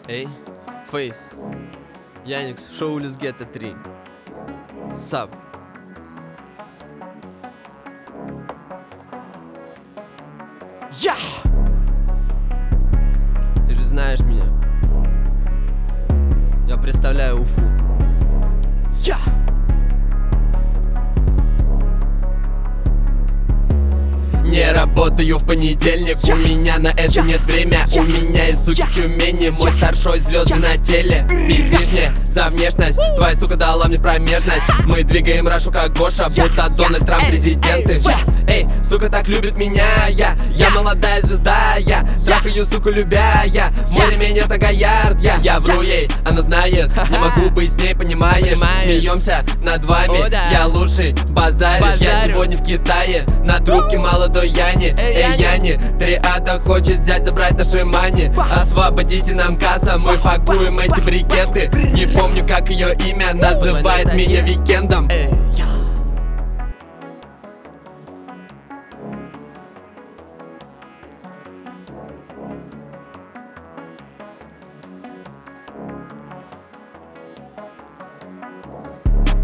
Эй, Фейс, Яникс, шоу улиц Гетто 3. Саб. Я! Ты же знаешь меня. Я представляю Уфу. Я! Не работаю в понедельник, у меня на это нет время. У меня из суки в Тюмени, мой старшой звезды на теле. Пиздишь мне за внешность, твоя сука дала мне промежность. Мы двигаем Рашу как Гоша, будто Дональд Трамп президенты. Эй, сука так любит меня, я молодая звезда, я трахаю суку любя, мой ремень это Гоярд, я вру ей, она знает, не могу быть с ней, понимаешь. Смеемся над вами, я лучший, базаришь. Я сегодня в Китае, на трубке молодой Яни. Эй, Яни, 3 ада хочет взять, забрать наши мани. Освободите нам касса, мы пакуем эти брикеты. Не помню как ее имя, называет меня Викендом.